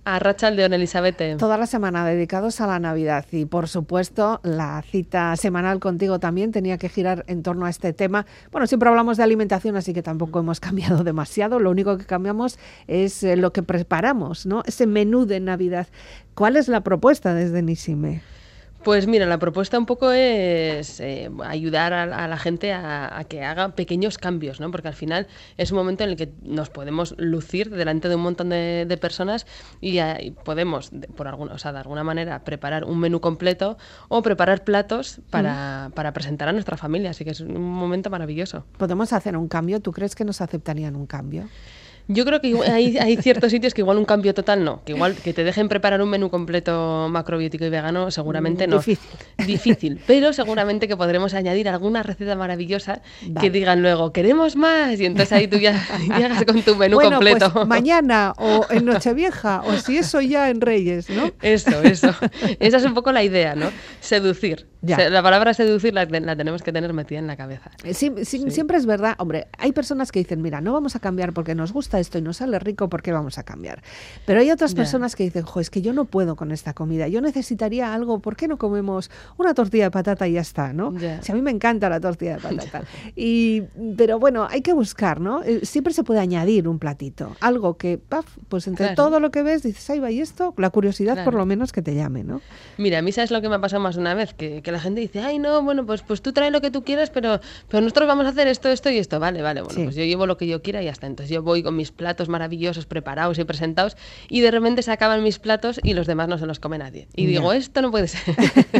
Arratsaldeon, Elizabeth. Toda la semana dedicados a la Navidad y, por supuesto, la cita semanal contigo también tenía que girar en torno a este tema. Bueno, siempre hablamos de alimentación, así que tampoco hemos cambiado demasiado. Lo único que cambiamos es lo que preparamos, ¿no? Ese menú de Navidad. ¿Cuál es la propuesta desde Nisime? Pues mira, la propuesta un poco es ayudar a la gente a que haga pequeños cambios, ¿no? Porque al final es un momento en el que nos podemos lucir delante de un montón de personas y podemos, de alguna manera, preparar un menú completo o preparar platos para presentar a nuestra familia. Así que es un momento maravilloso. ¿Podemos hacer un cambio? ¿Tú crees que nos aceptarían un cambio? Yo creo que hay ciertos sitios que igual un cambio total no, que igual que te dejen preparar un menú completo macrobiótico y vegano seguramente no. Difícil, pero seguramente que podremos añadir alguna receta maravillosa que digan luego, queremos más, y entonces ahí tú ya llegas con tu menú completo. Pues mañana o en Nochevieja o si eso ya en Reyes, ¿no? Eso. Esa es un poco la idea, ¿no? Seducir. La palabra seducir la tenemos que tener metida en la cabeza. Sí. Siempre es verdad. Hombre, hay personas que dicen, mira, no vamos a cambiar porque nos gusta esto y nos sale rico, ¿por qué vamos a cambiar? Pero hay otras personas que dicen, es que yo no puedo con esta comida, yo necesitaría algo, ¿por qué no comemos una tortilla de patata y ya está, ¿no? Si a mí me encanta la tortilla de patata. Pero bueno, hay que buscar, ¿no? Siempre se puede añadir un platito, algo que, pues entre todo lo que ves, dices, ahí va, y esto, la curiosidad por lo menos que te llame, ¿no? Mira, a mí sabes lo que me ha pasado más de una vez, que la gente dice, ay no, bueno, pues tú trae lo que tú quieras, pero nosotros vamos a hacer esto y esto. Vale, bueno, pues yo llevo lo que yo quiera y ya está. Entonces yo voy con mis platos maravillosos, preparados y presentados, y de repente se acaban mis platos y los demás no se los come nadie. Y digo, esto no puede ser.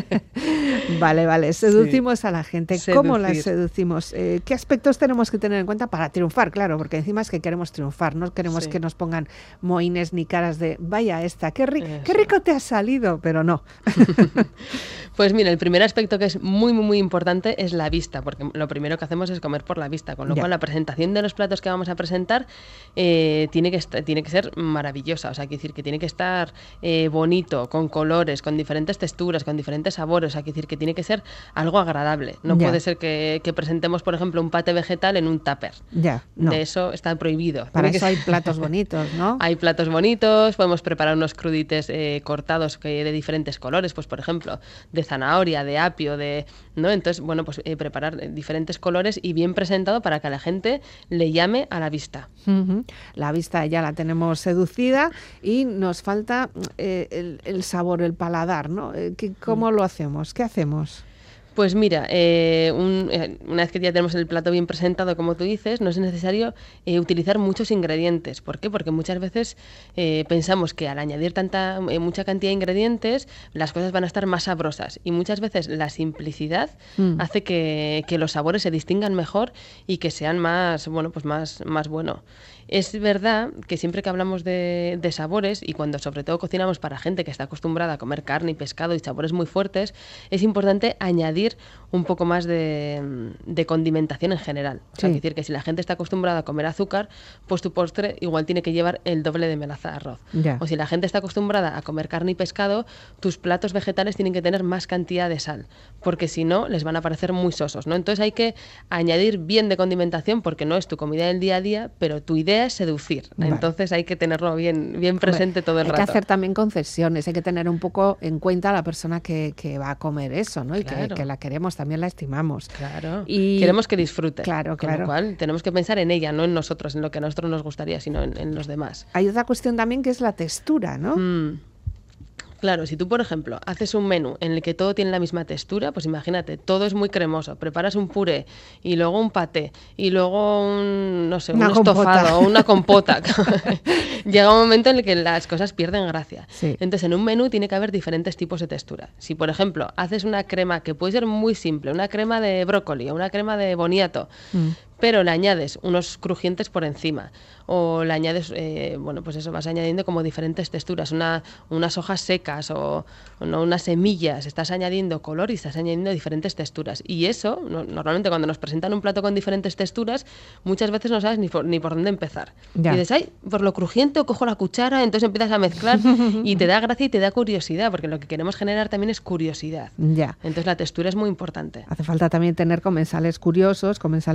Vale, seducimos a la gente. ¿Cómo la seducimos? ¿Qué aspectos tenemos que tener en cuenta para triunfar? Claro, porque encima es que queremos triunfar, no queremos que nos pongan mohines ni caras de, vaya esta, qué rico te ha salido, pero no. Pues mira, el primer aspecto que es muy, muy, muy importante es la vista, porque lo primero que hacemos es comer por la vista, con lo cual la presentación de los platos que vamos a presentar tiene que ser maravillosa, o sea, quiere decir que tiene que estar bonito, con colores, con diferentes texturas, con diferentes sabores, o sea, quiere decir que tiene que ser algo agradable. No puede ser que presentemos, por ejemplo, un paté vegetal en un tupper. No. De eso está prohibido. Para eso hay platos bonitos, ¿no? Hay platos bonitos, podemos preparar unos crudités cortados de diferentes colores, pues por ejemplo, de zanahoria, de apio, ¿no? Entonces, bueno, pues preparar diferentes colores y bien presentado para que a la gente le llame a la vista. La vista ya la tenemos seducida y nos falta el sabor, el paladar, ¿no? ¿Cómo lo hacemos? ¿Qué hacemos? Pues mira, una vez que ya tenemos el plato bien presentado, como tú dices, no es necesario utilizar muchos ingredientes. ¿Por qué? Porque muchas veces pensamos que al añadir mucha cantidad de ingredientes, las cosas van a estar más sabrosas. Y muchas veces la simplicidad hace que los sabores se distingan mejor y que sean más bueno. Es verdad que siempre que hablamos de sabores, y cuando sobre todo cocinamos para gente que está acostumbrada a comer carne y pescado y sabores muy fuertes, es importante añadir un poco más de condimentación en general. O sea, es decir, que si la gente está acostumbrada a comer azúcar, pues tu postre igual tiene que llevar el doble de melaza de arroz. O si la gente está acostumbrada a comer carne y pescado, tus platos vegetales tienen que tener más cantidad de sal, porque si no, les van a parecer muy sosos, ¿no? Entonces hay que añadir bien de condimentación, porque no es tu comida del día a día, pero tu idea es seducir. Entonces hay que tenerlo bien presente todo el rato. Hay que hacer también concesiones, hay que tener un poco en cuenta a la persona que va a comer eso, ¿no? Y que la queremos, también la estimamos. Claro. Y queremos que disfrute. Claro. Con lo cual tenemos que pensar en ella, no en nosotros, en lo que a nosotros nos gustaría, sino en los demás. Hay otra cuestión también que es la textura, ¿no? Claro, si tú, por ejemplo, haces un menú en el que todo tiene la misma textura, pues imagínate, todo es muy cremoso. Preparas un puré y luego un paté y luego un estofado o una compota. Llega un momento en el que las cosas pierden gracia. Entonces, en un menú tiene que haber diferentes tipos de textura. Si, por ejemplo, haces una crema que puede ser muy simple, una crema de brócoli o una crema de boniato, pero le añades unos crujientes por encima o le añades, pues eso, vas añadiendo como diferentes texturas, unas hojas secas o unas semillas, estás añadiendo color y estás añadiendo diferentes texturas. Y eso, normalmente cuando nos presentan un plato con diferentes texturas, muchas veces no sabes ni por dónde empezar. Y dices, ay, por lo crujiente o cojo la cuchara, entonces empiezas a mezclar y te da gracia y te da curiosidad, porque lo que queremos generar también es curiosidad. Entonces la textura es muy importante. Hace falta también tener comensales curiosos, comensales con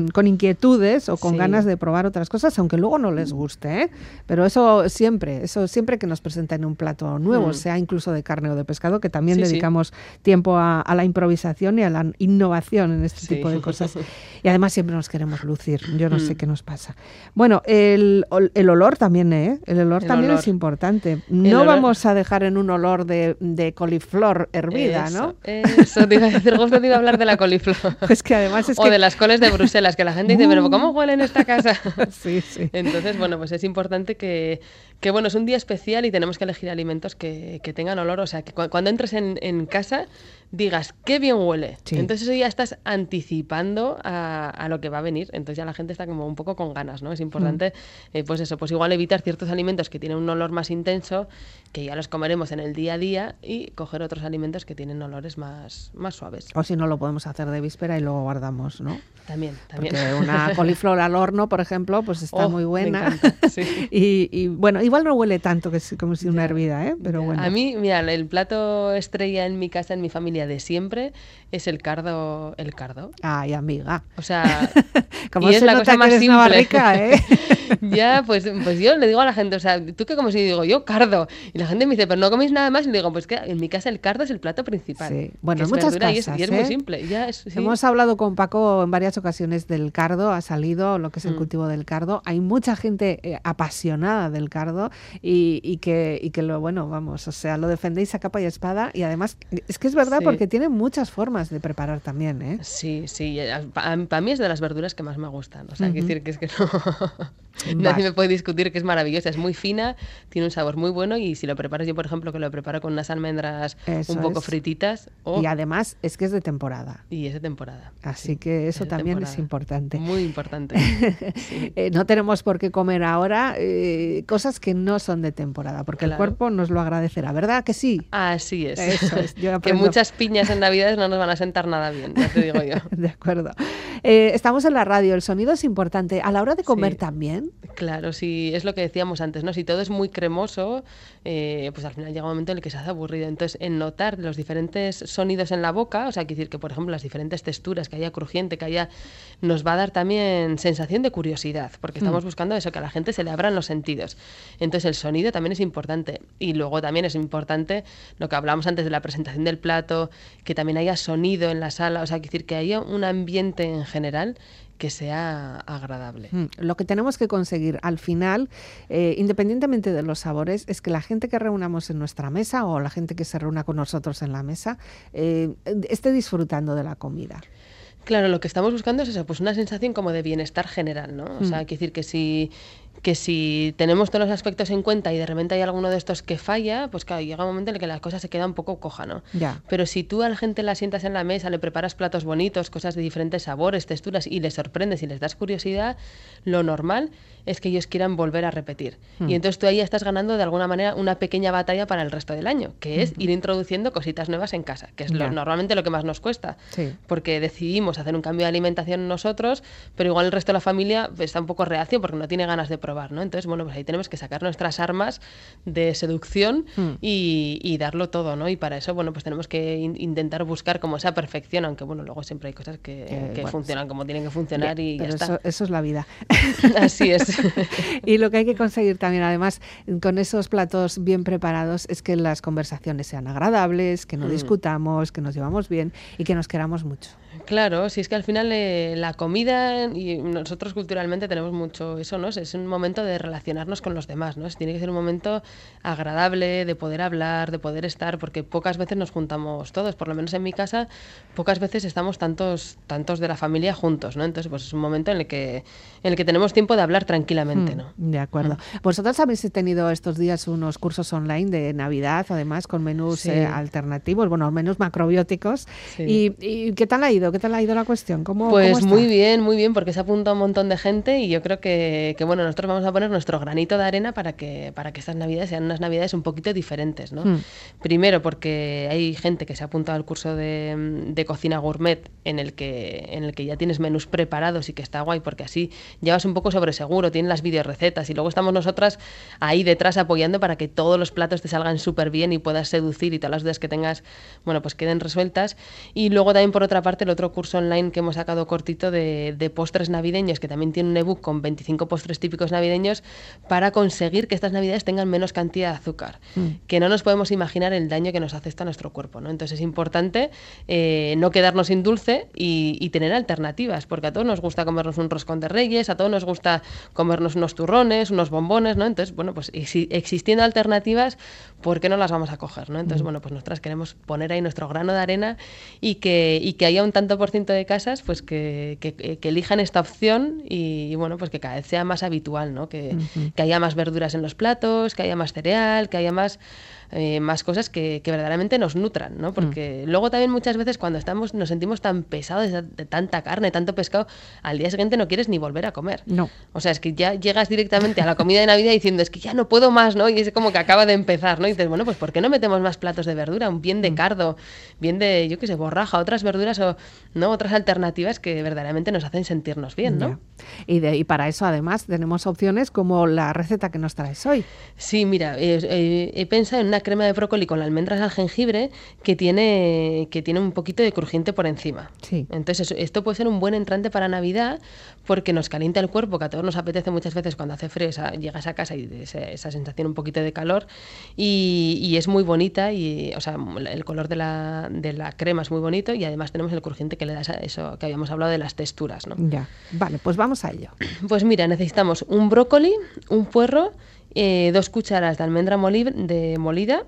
con inquietudes o con Sí. ganas de probar otras cosas, aunque luego no les guste, ¿eh? Pero eso siempre que nos presenten un plato nuevo, sea incluso de carne o de pescado, que también Sí, sí. dedicamos tiempo a la improvisación y a la innovación en este Sí. tipo de cosas. Y además siempre nos queremos lucir, yo no sé qué nos pasa. Bueno, el olor también, ¿eh? El olor también es importante. No vamos a dejar en un olor de coliflor hervida, ¿no? Eso te iba a decir, justo te iba a hablar de la coliflor. Pues que además es o de las coles de Bruselas, que la gente dice, pero ¿cómo huele en esta casa? Sí, sí. Entonces, bueno, pues es importante que bueno, es un día especial y tenemos que elegir alimentos que tengan olor, o sea, que cuando entres en casa digas, qué bien huele. Sí. Entonces eso ya estás anticipando a lo que va a venir. Entonces ya la gente está como un poco con ganas, ¿no? Es importante, pues eso, pues igual evitar ciertos alimentos que tienen un olor más intenso, que ya los comeremos en el día a día, y coger otros alimentos que tienen olores más suaves. O si no, lo podemos hacer de víspera y luego guardamos, ¿no? También. Porque una coliflor al horno, por ejemplo, pues está muy buena. Me encanta, sí. y bueno, igual no huele tanto como si una hervida, ¿eh? Pero bueno. A mí, mira, el plato estrella en mi casa, en mi familia de siempre, es el cardo. Ay, amiga. O sea, como y es se la nota cosa que más eres simple. navarrica, ¿eh? Ya, pues yo le digo a la gente, o sea, tú que como si digo yo cardo, y la gente me dice, pero no coméis nada más, y le digo, pues que en mi casa el cardo es el plato principal. Sí. Bueno, que en es muchas verdura casas, y es muy simple. Ya sí. Hemos hablado con Paco en varias ocasiones del cardo, ha salido lo que es el cultivo del cardo. Hay mucha gente apasionada del cardo y que lo, bueno, vamos, o sea, lo defendéis a capa y espada, y además es que es verdad porque tiene muchas formas de preparar también, ¿eh? Sí, para mí es de las verduras que más me gustan, o sea, quiero decir que es que no... Nadie me puede discutir que es maravillosa, es muy fina, tiene un sabor muy bueno, y si lo preparas, yo por ejemplo que lo preparo con unas almendras un poco frititas. Y además es que es de temporada. Y es de temporada. Así que eso también es importante. Muy importante. Sí. No tenemos por qué comer ahora cosas que no son de temporada, porque el cuerpo nos lo agradecerá, ¿verdad que sí? Así es. Eso es. Yo que muchas piñas en Navidades no nos van a sentar nada bien, ya te digo yo. De acuerdo. Estamos en la radio, el sonido es importante. A la hora de comer también. Claro, sí, es lo que decíamos antes, ¿no? Si todo es muy cremoso, pues al final llega un momento en el que se hace aburrido. Entonces, en notar los diferentes sonidos en la boca, o sea, quiere decir que, por ejemplo, las diferentes texturas, que haya crujiente, que haya, nos va a dar también sensación de curiosidad, porque estamos buscando eso, que a la gente se le abran los sentidos. Entonces, el sonido también es importante. Y luego también es importante lo que hablábamos antes de la presentación del plato, que también haya sonido en la sala, o sea, quiere decir que haya un ambiente en general que sea agradable. Lo que tenemos que conseguir al final, independientemente de los sabores, es que la gente que reunamos en nuestra mesa o la gente que se reúna con nosotros en la mesa esté disfrutando de la comida. Claro, lo que estamos buscando es eso, pues una sensación como de bienestar general, ¿no? O sea, quiere decir que si tenemos todos los aspectos en cuenta y de repente hay alguno de estos que falla, pues claro, llega un momento en el que la cosa se queda un poco coja, ¿no? Ya. Pero si tú a la gente la sientas en la mesa, le preparas platos bonitos, cosas de diferentes sabores, texturas, y les sorprendes y les das curiosidad, lo normal es que ellos quieran volver a repetir. Y entonces tú ahí estás ganando de alguna manera una pequeña batalla para el resto del año, que es ir introduciendo cositas nuevas en casa, que es normalmente lo que más nos cuesta, porque decidimos hacer un cambio de alimentación nosotros, pero igual el resto de la familia está un poco reacio porque no tiene ganas de probar, ¿no? Entonces, bueno, pues ahí tenemos que sacar nuestras armas de seducción y darlo todo, ¿no? Y para eso, bueno, pues tenemos que intentar buscar como esa perfección, aunque bueno, luego siempre hay cosas que bueno, funcionan como tienen que funcionar y ya está. Eso es la vida. Así es. Y lo que hay que conseguir también, además, con esos platos bien preparados, es que las conversaciones sean agradables, que no discutamos, que nos llevamos bien y que nos queramos mucho. Claro, si es que al final la comida, y nosotros culturalmente tenemos mucho eso, ¿no? Es un momento de relacionarnos con los demás, ¿no? Tiene que ser un momento agradable, de poder hablar, de poder estar, porque pocas veces nos juntamos todos, por lo menos en mi casa, pocas veces estamos tantos de la familia juntos, ¿no? Entonces, pues es un momento en el que tenemos tiempo de hablar tranquilamente, ¿no? De acuerdo. Vosotros habéis tenido estos días unos cursos online de Navidad, además, con menús alternativos, bueno, menús macrobióticos. Sí. ¿Y qué tal ha ido? ¿Qué tal ha ido la cuestión? ¿Cómo está? Muy bien, porque se apunta un montón de gente y yo creo que bueno, nosotros vamos a poner nuestro granito de arena para que estas Navidades sean unas Navidades un poquito diferentes, ¿no? Primero, porque hay gente que se ha apuntado al curso de cocina gourmet en el que ya tienes menús preparados y que está guay, porque así llevas un poco sobre seguro, tienes las videorecetas y luego estamos nosotras ahí detrás apoyando para que todos los platos te salgan súper bien y puedas seducir y todas las dudas que tengas, bueno, pues queden resueltas. Y luego también por otra parte el otro curso online que hemos sacado cortito de postres navideños, que también tiene un ebook con 25 postres típicos navideños para conseguir que estas navidades tengan menos cantidad de azúcar, que no nos podemos imaginar el daño que nos hace esto a nuestro cuerpo, ¿no? Entonces es importante no quedarnos sin dulce y tener alternativas, porque a todos nos gusta comernos un roscón de Reyes, a todos nos gusta comernos unos turrones, unos bombones, ¿no? Entonces, bueno, pues si existiendo alternativas, ¿por qué no las vamos a coger, ¿no? Entonces, bueno, pues nosotras queremos poner ahí nuestro grano de arena y que haya un tanto por ciento de casas pues que elijan esta opción y bueno, pues que cada vez sea más habitual, ¿no? Que haya más verduras en los platos, que haya más cereal, que haya más cosas que verdaderamente nos nutran, ¿no? Porque luego también muchas veces cuando nos sentimos tan pesados de tanta carne, tanto pescado, al día siguiente no quieres ni volver a comer. No. O sea, es que ya llegas directamente a la comida de Navidad diciendo, es que ya no puedo más, ¿no? Y es como que acaba de empezar, ¿no? Y dices, bueno, pues ¿por qué no metemos más platos de verdura? Un bien de cardo, bien de, yo qué sé, borraja, otras verduras o no otras alternativas que verdaderamente nos hacen sentirnos bien, ¿no? Y para eso además tenemos opciones como la receta que nos traes hoy. Sí, mira, he pensado en una crema de brócoli con almendras al jengibre que tiene un poquito de crujiente por encima. Sí. Entonces esto puede ser un buen entrante para Navidad porque nos calienta el cuerpo, que a todos nos apetece muchas veces cuando hace frío, llegas a casa y esa sensación un poquito de calor y es muy bonita y, o sea, el color de la crema es muy bonito y además tenemos el crujiente que le da eso que habíamos hablado de las texturas, ¿no? Ya, vale, pues vamos a ello. Pues mira, necesitamos un brócoli, un puerro, 2 cucharadas de almendra molida,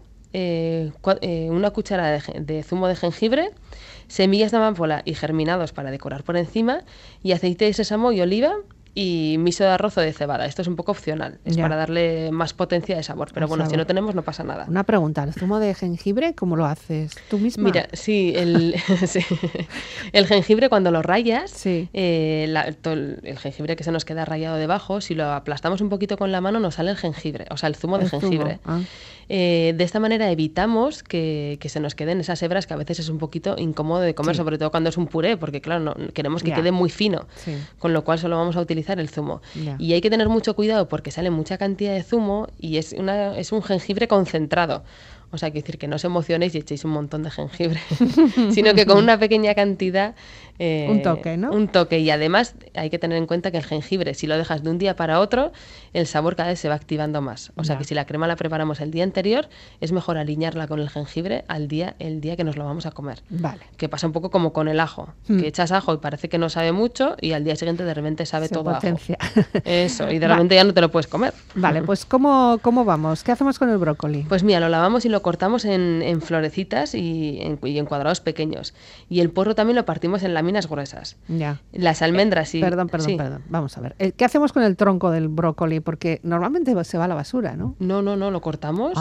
1 cucharada de zumo de jengibre, semillas de amapola y germinados para decorar por encima y aceite de sésamo y oliva y miso de arroz o de cebada. Esto es un poco opcional, es para darle más potencia de sabor, pero bueno, si no tenemos no pasa nada. Una pregunta, ¿el zumo de jengibre cómo lo haces tú misma? Mira, sí, el jengibre cuando lo rayas, el jengibre que se nos queda rayado debajo, si lo aplastamos un poquito con la mano nos sale el jengibre, o sea, el zumo de jengibre. De esta manera evitamos que se nos queden esas hebras que a veces es un poquito incómodo de comer, sobre todo cuando es un puré, porque claro, no, queremos que quede muy fino, con lo cual solo vamos a utilizar el zumo. Y hay que tener mucho cuidado porque sale mucha cantidad de zumo y es un jengibre concentrado. O sea, quiero decir que no os emocionéis y echéis un montón de jengibre, sino que con una pequeña cantidad... un toque, ¿no? Un toque. Y además hay que tener en cuenta que el jengibre, si lo dejas de un día para otro, el sabor cada vez se va activando más. O sea, que si la crema la preparamos el día anterior, es mejor aliñarla con el jengibre el día que nos lo vamos a comer. Vale. Que pasa un poco como con el ajo, que echas ajo y parece que no sabe mucho y al día siguiente de repente sabe todo potencia. Ajo. Eso, y de repente ya no te lo puedes comer. Vale, pues ¿cómo vamos? ¿Qué hacemos con el brócoli? Pues mira, lo lavamos y lo cortamos en florecitas y en cuadrados pequeños. Y el puerro también lo partimos en láminas gruesas. Ya. Las almendras sí. Perdón. Vamos a ver. ¿Qué hacemos con el tronco del brócoli? Porque normalmente se va a la basura, ¿no? No, lo cortamos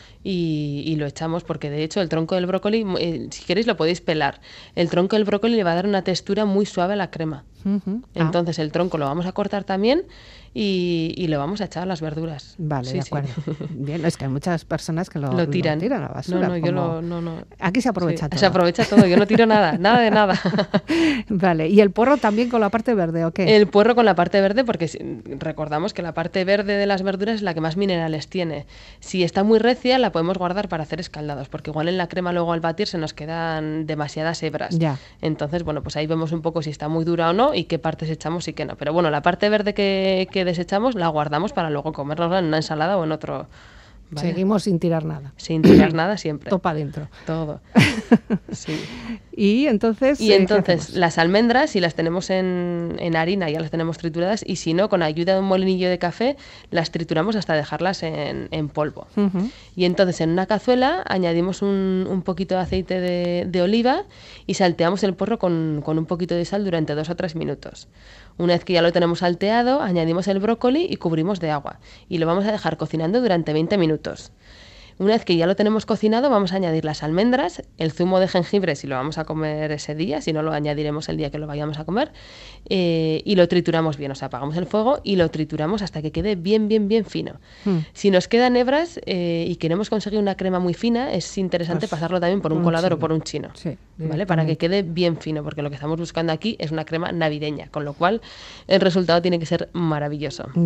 y lo echamos porque de hecho el tronco del brócoli, si queréis lo podéis pelar. El tronco del brócoli le va a dar una textura muy suave a la crema. Entonces el tronco lo vamos a cortar también y lo vamos a echar a las verduras. Vale, de acuerdo. Bien, es que hay muchas personas que lo tiran a la basura. No. Aquí se aprovecha todo. Se aprovecha todo, yo no tiro nada de nada. Vale, ¿y el puerro también con la parte verde o qué? El puerro con la parte verde porque recordamos que la parte verde de las verduras es la que más minerales tiene. Si está muy recia la podemos guardar para hacer escaldados porque igual en la crema luego al batir se nos quedan demasiadas hebras. Ya. Entonces, bueno, pues ahí vemos un poco si está muy dura o no y qué partes echamos y qué no. Pero bueno, la parte verde que desechamos la guardamos para luego comérnosla en una ensalada o en otro... ¿Vale? Seguimos sin tirar nada. Sin tirar nada siempre. Topa adentro. Todo. Sí. Y entonces las almendras, si las tenemos en harina, ya las tenemos trituradas, y si no, con ayuda de un molinillo de café, las trituramos hasta dejarlas en polvo. Y entonces en una cazuela añadimos un poquito de aceite de oliva y salteamos el puerro con un poquito de sal durante 2 o 3 minutos. Una vez que ya lo tenemos salteado, añadimos el brócoli y cubrimos de agua. Y lo vamos a dejar cocinando durante 20 minutos. Una vez que ya lo tenemos cocinado, vamos a añadir las almendras, el zumo de jengibre si lo vamos a comer ese día, si no lo añadiremos el día que lo vayamos a comer, y lo trituramos bien, o sea, apagamos el fuego y lo trituramos hasta que quede bien fino. Si nos quedan hebras y queremos conseguir una crema muy fina, es interesante pasarlo también por un colador o por un chino, ¿vale? Para que quede bien fino, porque lo que estamos buscando aquí es una crema navideña, con lo cual el resultado tiene que ser maravilloso. Ya.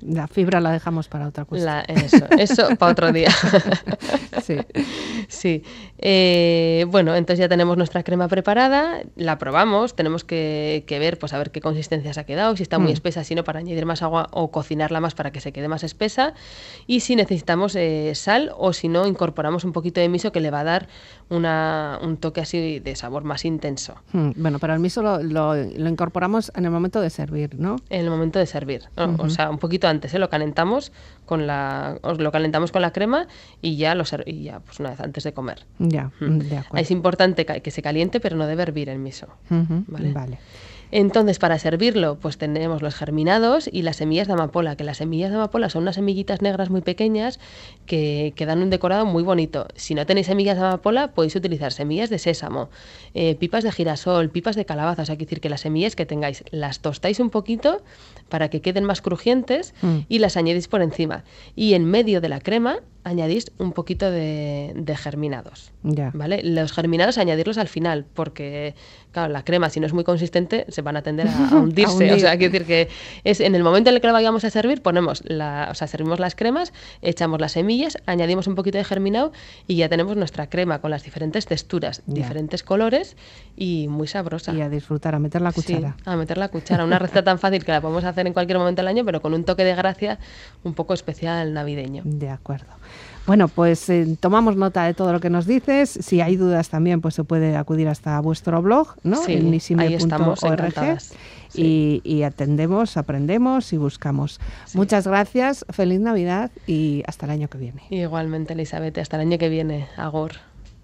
La fibra la dejamos para otra cuestión. Eso para otro día. Sí. Sí. Bueno, entonces ya tenemos nuestra crema preparada, la probamos, tenemos que ver, pues a ver qué consistencia se ha quedado, si está muy espesa, si no, para añadir más agua o cocinarla más para que se quede más espesa, y si necesitamos sal o si no, incorporamos un poquito de miso que le va a dar un toque así de sabor más intenso. Bueno, pero el miso lo incorporamos en el momento de servir, ¿no? En el momento de servir, ¿no? O sea, un poquito antes, lo calentamos con la crema y ya pues una vez antes de comer. Ya, de acuerdo. Es importante que se caliente, pero no debe hervir el miso. Vale. Entonces, para servirlo, pues tenemos los germinados y las semillas de amapola, que las semillas de amapola son unas semillitas negras muy pequeñas que dan un decorado muy bonito. Si no tenéis semillas de amapola, podéis utilizar semillas de sésamo, pipas de girasol, pipas de calabaza. O sea, hay que decir que las semillas que tengáis las tostáis un poquito para que queden más crujientes y las añadís por encima. Y en medio de la crema añadís un poquito de germinados. Ya. ¿Vale? Los germinados añadirlos al final, porque claro, la crema, si no es muy consistente, se van a tender a hundirse. O sea, quiero decir que es en el momento en el que la vayamos a servir, servimos las cremas, echamos las semillas, añadimos un poquito de germinado y ya tenemos nuestra crema con las diferentes texturas, diferentes colores y muy sabrosa. Y a disfrutar, a meter la cuchara. Sí, a meter la cuchara. Una receta tan fácil que la podemos hacer en cualquier momento del año, pero con un toque de gracia un poco especial navideño. De acuerdo. Bueno, pues tomamos nota de todo lo que nos dices. Si hay dudas también, pues se puede acudir hasta vuestro blog, ¿no? Sí, ahí estamos encantadas. Y atendemos, aprendemos y buscamos. Sí. Muchas gracias, feliz Navidad y hasta el año que viene. Igualmente, Elizabeth, hasta el año que viene. Agur.